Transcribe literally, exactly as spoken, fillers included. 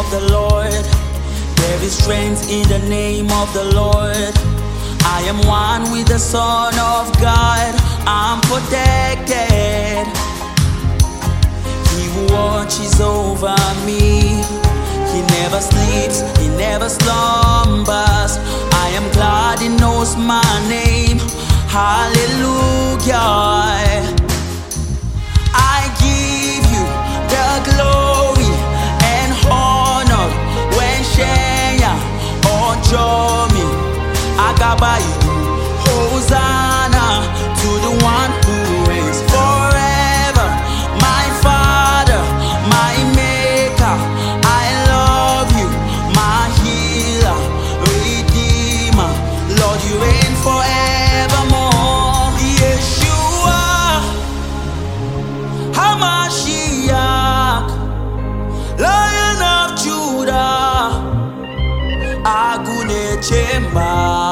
the Lord. There is strength in the name of the Lord. I am one with the Son of God. I'm protected. He who watches over me. He never sleeps, he never slumbers. I am glad he knows my name. Hallelujah. I give you the glory and honor. When Shenya or Jomi Agabayi, Hosanna to the one who reigns forever. My Father, my Maker, I love you, my healer, Redeemer. Lord, you reign forevermore. Yeshua, Hamashiach, Lion of Judah, Agune Chemba.